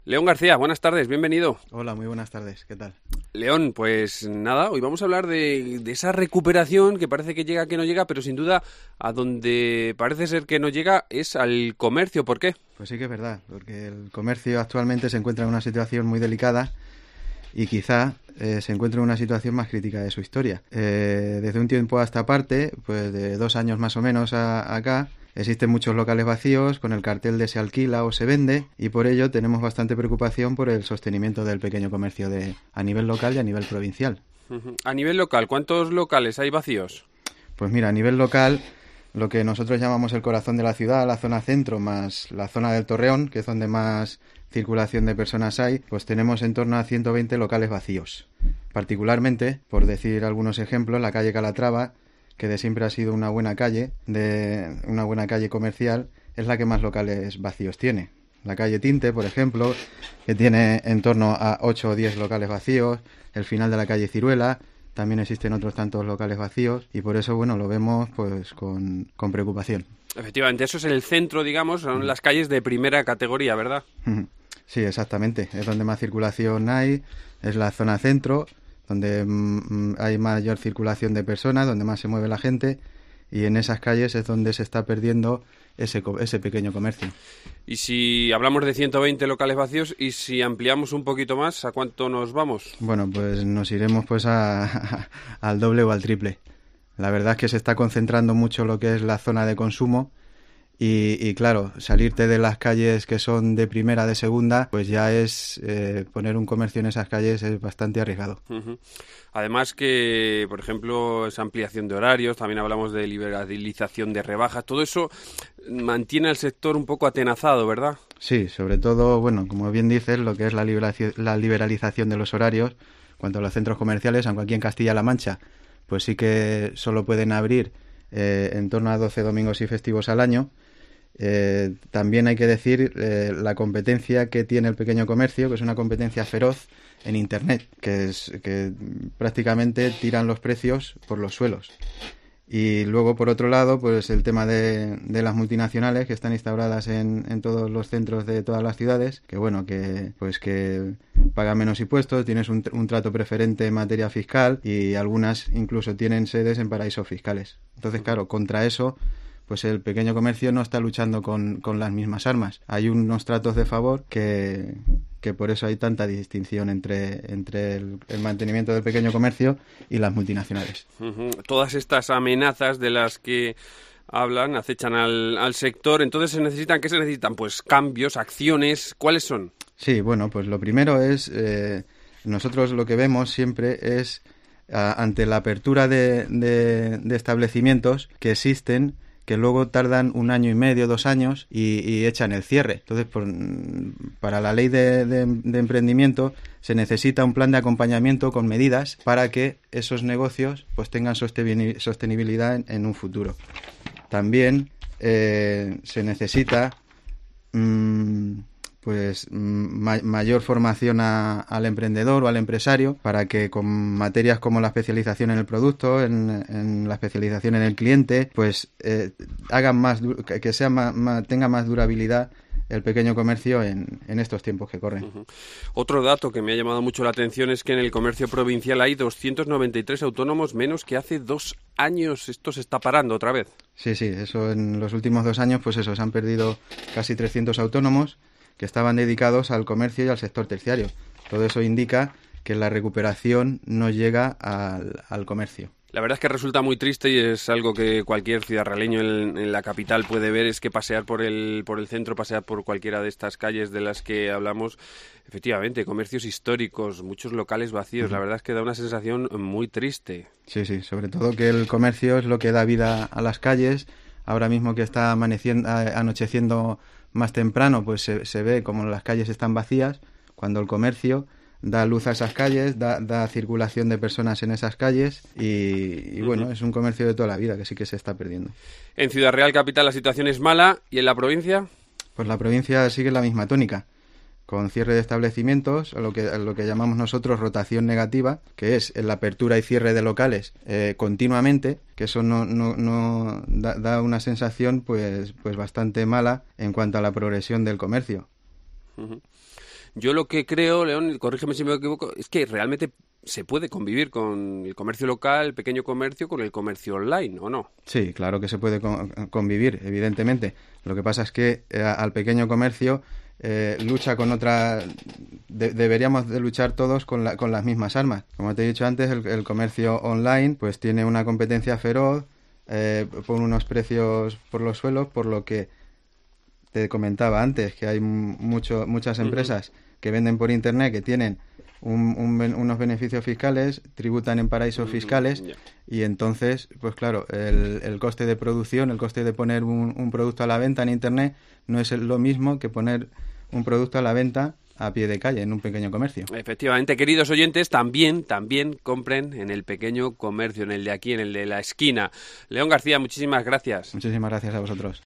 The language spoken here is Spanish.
León García, buenas tardes, bienvenido. Hola, muy buenas tardes, ¿qué tal? León, pues nada, hoy vamos a hablar de esa recuperación que parece que llega, que no llega, pero sin duda a donde parece ser que no llega es al comercio. ¿Por qué? Pues sí que es verdad, porque el comercio actualmente se encuentra en una situación muy delicada y quizá se encuentra en una situación más crítica de su historia. Desde un tiempo a esta parte, pues de 2 años más o menos acá, existen muchos locales vacíos con el cartel de se alquila o se vende y por ello tenemos bastante preocupación por el sostenimiento del pequeño comercio a nivel local y a nivel provincial. A nivel local, ¿cuántos locales hay vacíos? Pues mira, a nivel local, lo que nosotros llamamos el corazón de la ciudad, la zona centro más la zona del Torreón, que es donde más circulación de personas hay, pues tenemos en torno a 120 locales vacíos. Particularmente, por decir algunos ejemplos, la calle Calatrava, que de siempre ha sido una buena calle comercial, es la que más locales vacíos tiene. La calle Tinte, por ejemplo, que tiene en torno a 8 o 10 locales vacíos. El final de la calle Ciruela, también existen otros tantos locales vacíos y por eso, bueno, lo vemos pues con preocupación. Efectivamente, eso es el centro, digamos, son las calles de primera categoría, ¿verdad? Sí, exactamente. Es donde más circulación hay, es la zona centro, donde hay mayor circulación de personas, donde más se mueve la gente y en esas calles es donde se está perdiendo ese pequeño comercio. Y si hablamos de 120 locales vacíos y si ampliamos un poquito más, ¿a cuánto nos vamos? Bueno, pues nos iremos pues al doble o al triple. La verdad es que se está concentrando mucho lo que es la zona de consumo y claro, salirte de las calles que son de primera, de segunda, pues ya es poner un comercio en esas calles es bastante arriesgado. Además que, por ejemplo, esa ampliación de horarios, también hablamos de liberalización de rebajas, todo eso mantiene al sector un poco atenazado, ¿verdad? Sí, sobre todo, bueno, como bien dices, lo que es la liberalización de los horarios, cuanto a los centros comerciales, aunque aquí en Castilla-La Mancha, pues sí que solo pueden abrir en torno a 12 domingos y festivos al año. También hay que decir la competencia que tiene el pequeño comercio, que es una competencia feroz en Internet, que prácticamente tiran los precios por los suelos. Y luego, por otro lado, pues el tema de las multinacionales que están instauradas en todos los centros de todas las ciudades, que bueno, que pagan menos impuestos, tienes un trato preferente en materia fiscal y algunas incluso tienen sedes en paraísos fiscales. Entonces, claro, contra eso pues el pequeño comercio no está luchando con las mismas armas. Hay unos tratos de favor que por eso hay tanta distinción entre el mantenimiento del pequeño comercio y las multinacionales. Todas estas amenazas de las que hablan acechan al sector, entonces ¿qué se necesitan? Pues cambios, acciones, ¿cuáles son? Sí, bueno, pues lo primero es, nosotros lo que vemos siempre es ante la apertura de establecimientos que existen, que luego tardan 1 año y medio, 2 años y echan el cierre. Entonces, para la ley de emprendimiento se necesita un plan de acompañamiento con medidas para que esos negocios pues tengan sostenibilidad en un futuro. También se necesita mayor formación al emprendedor o al empresario para que con materias como la especialización en el producto, en la especialización en el cliente, pues tenga más durabilidad el pequeño comercio en estos tiempos que corren. Otro dato que me ha llamado mucho la atención es que en el comercio provincial hay 293 autónomos menos que hace 2 años. Esto se está parando otra vez. Sí, eso en los últimos 2 años, pues eso, se han perdido casi 300 autónomos que estaban dedicados al comercio y al sector terciario. Todo eso indica que la recuperación no llega al comercio. La verdad es que resulta muy triste y es algo que cualquier ciudadrealeño en la capital puede ver, es que pasear por el centro, pasear por cualquiera de estas calles de las que hablamos, efectivamente, comercios históricos, muchos locales vacíos, la verdad es que da una sensación muy triste. Sí, sobre todo que el comercio es lo que da vida a las calles. Ahora mismo que está anocheciendo más temprano, pues se ve como las calles están vacías, cuando el comercio da luz a esas calles, da circulación de personas en esas calles y bueno, es un comercio de toda la vida que sí que se está perdiendo. En Ciudad Real Capital la situación es mala, ¿y en la provincia? Pues la provincia sigue la misma tónica, con cierre de establecimientos, lo que llamamos nosotros rotación negativa, que es la apertura y cierre de locales continuamente, que eso no da una sensación pues bastante mala en cuanto a la progresión del comercio. Yo lo que creo, León, corrígeme si me equivoco, es que realmente se puede convivir con el comercio local, el pequeño comercio, con el comercio online, ¿o no? Sí, claro que se puede convivir, evidentemente. Lo que pasa es que al pequeño comercio lucha con otra... deberíamos de luchar todos con las mismas armas. Como te he dicho antes, el comercio online pues tiene una competencia feroz, pone unos precios por los suelos, por lo que te comentaba antes, que hay muchas empresas que venden por Internet, que tienen unos beneficios fiscales, tributan en paraísos fiscales, y entonces, pues claro, el coste de producción, el coste de poner un producto a la venta en Internet no es lo mismo que poner un producto a la venta a pie de calle, en un pequeño comercio. Efectivamente, queridos oyentes, también compren en el pequeño comercio, en el de aquí, en el de la esquina. León García, muchísimas gracias. Muchísimas gracias a vosotros.